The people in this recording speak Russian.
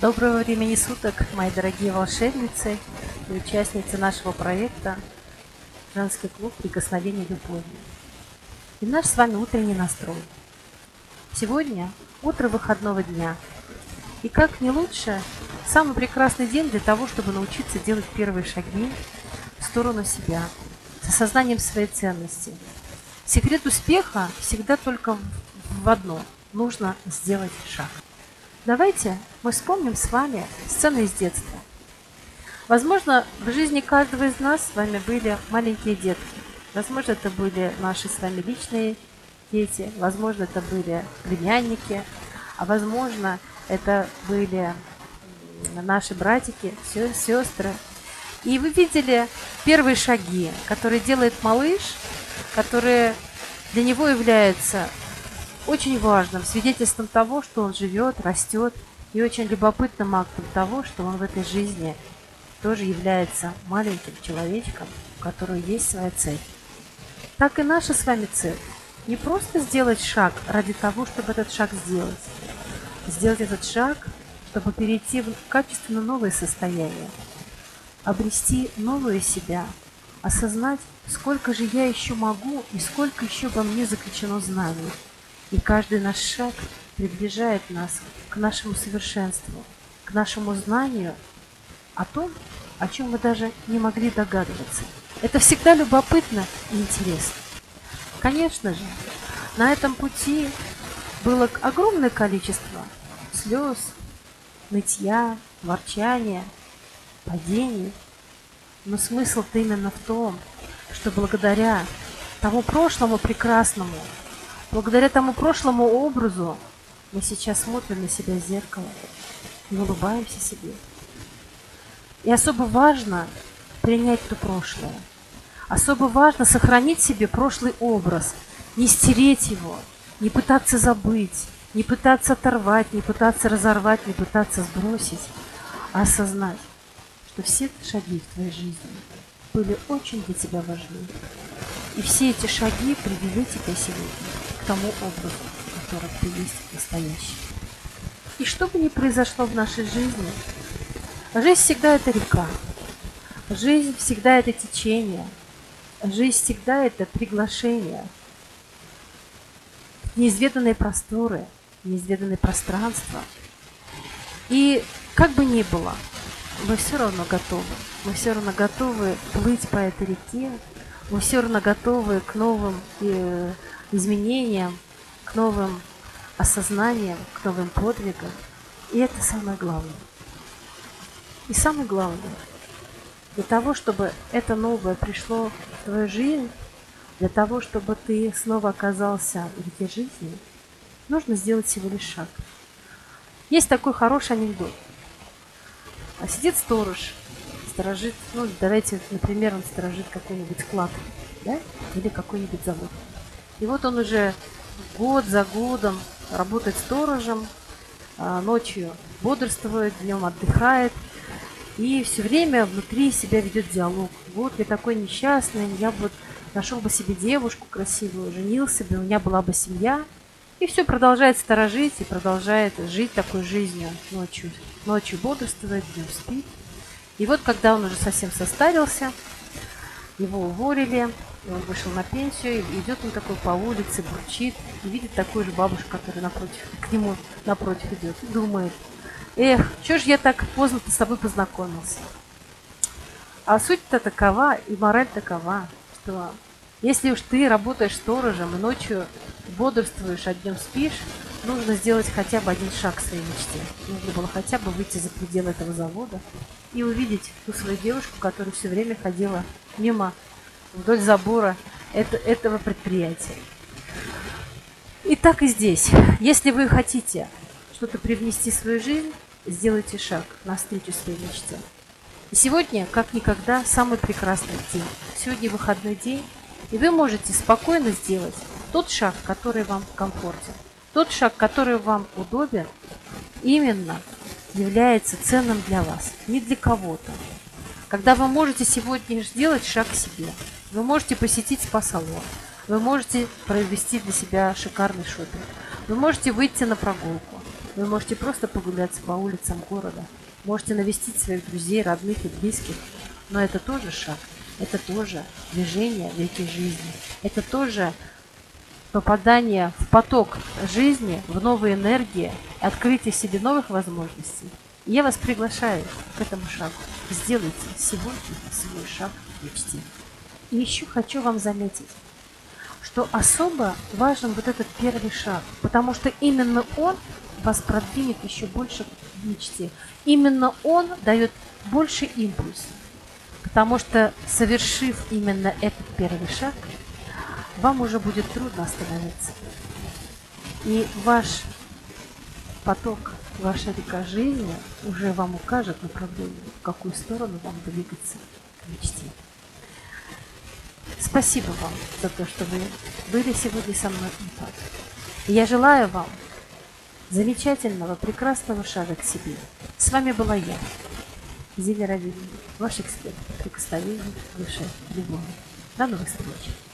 Доброго времени суток, мои дорогие волшебницы и участницы нашего проекта «Женский клуб прикосновений любови» и наш с вами утренний настрой. Сегодня утро выходного дня, и как не лучше, самый прекрасный день для того, чтобы научиться делать первые шаги в сторону себя, с осознанием своей ценности. Секрет успеха всегда только в одном – нужно сделать шаг. Давайте мы вспомним с вами сцены из детства. Возможно, в жизни каждого из нас с вами были маленькие детки. Возможно, это были наши с вами личные дети. Возможно, это были племянники. А возможно, это были наши братики, сестры. И вы видели первые шаги, которые делает малыш, которые для него являются очень важным свидетельством того, что он живет, растет, и очень любопытным актом того, что он в этой жизни тоже является маленьким человечком, у которого есть своя цель. Так и наша с вами цель. Не просто сделать шаг ради того, чтобы этот шаг сделать. Сделать этот шаг, чтобы перейти в качественно новое состояние. Обрести новую себя. Осознать, сколько же я еще могу и сколько еще во мне заключено знаний. И каждый наш шаг приближает нас к нашему совершенству, к нашему знанию о том, о чем мы даже не могли догадываться. Это всегда любопытно и интересно. Конечно же, на этом пути было огромное количество слез, нытья, ворчания, падений. Но смысл-то именно в том, что благодаря тому прошлому прекрасному, благодаря тому прошлому образу мы сейчас смотрим на себя в зеркало и улыбаемся себе. И особо важно принять то прошлое. Особо важно сохранить себе прошлый образ, не стереть его, не пытаться забыть, не пытаться оторвать, не пытаться разорвать, не пытаться сбросить, а осознать, что все шаги в твоей жизни были очень для тебя важны. И все эти шаги привели тебя сегодня к тому образу, который ты есть настоящий. И что бы ни произошло в нашей жизни, жизнь всегда это река, жизнь всегда это течение, жизнь всегда это приглашение в неизведанные просторы, в неизведанные пространства. И как бы ни было, мы все равно готовы. Мы все равно готовы плыть по этой реке, мы все равно готовы к новым изменениям, к новым осознаниям, к новым подвигам. И это самое главное. И самое главное, для того, чтобы это новое пришло в твою жизнь, для того, чтобы ты снова оказался в реке жизни, нужно сделать всего лишь шаг. Есть такой хороший анекдот. Сидит сторож, сторожит, давайте, например, он сторожит какой-нибудь склад, да, или какой-нибудь завод. И вот он уже год за годом работает сторожем, ночью бодрствует, днем отдыхает, и все время внутри себя ведет диалог. Вот я такой несчастный, я бы нашел бы себе девушку красивую, женился бы, у меня была бы семья. И все продолжает сторожить и продолжает жить такой жизнью ночью. Ночью бодрствует, днем спит. И вот когда он уже совсем состарился, его уволили, и он вышел на пенсию, и идет он такой по улице, бурчит, и видит такую же бабушку, которая к нему напротив идет, и думает: эх, чё ж я так поздно-то с тобой познакомился. А суть-то такова, и мораль такова, что если уж ты работаешь сторожем и ночью бодрствуешь, а днем спишь, нужно сделать хотя бы один шаг к своей мечте. Нужно было хотя бы выйти за пределы этого завода и увидеть ту свою девушку, которая все время ходила мимо, вдоль забора этого предприятия. И так и здесь. Если вы хотите что-то привнести в свою жизнь, сделайте шаг навстречу своей мечте. И сегодня, как никогда, самый прекрасный день. Сегодня выходной день, и вы можете спокойно сделать тот шаг, который вам комфортен. Тот шаг, который вам удобен, именно является ценным для вас, не для кого-то. Когда вы можете сегодня сделать шаг к себе, вы можете посетить спа-салон, вы можете провести для себя шикарный шопинг, вы можете выйти на прогулку, Вы можете просто прогуляться по улицам города. Можете навестить своих друзей, родных и близких. Но это тоже шаг. Это тоже движение в реке жизни. Это тоже попадание в поток жизни, в новые энергии, открытие себе новых возможностей. И я вас приглашаю к этому шагу. Сделайте сегодня свой шаг к мечте. И еще хочу вам заметить, что особо важен вот этот первый шаг, потому что именно он вас продвинет еще больше к мечте. Именно он дает больше импульс, потому что, совершив именно этот первый шаг, вам уже будет трудно остановиться. И ваш поток, ваша река жизни уже вам укажет направление, в какую сторону вам двигаться к мечте. Спасибо вам за то, что вы были сегодня со мной. И я желаю вам замечательного, прекрасного шага к себе. С вами была я, Зиля Равильевна, ваш эксперт по прикосновению к душе любови. До новых встреч!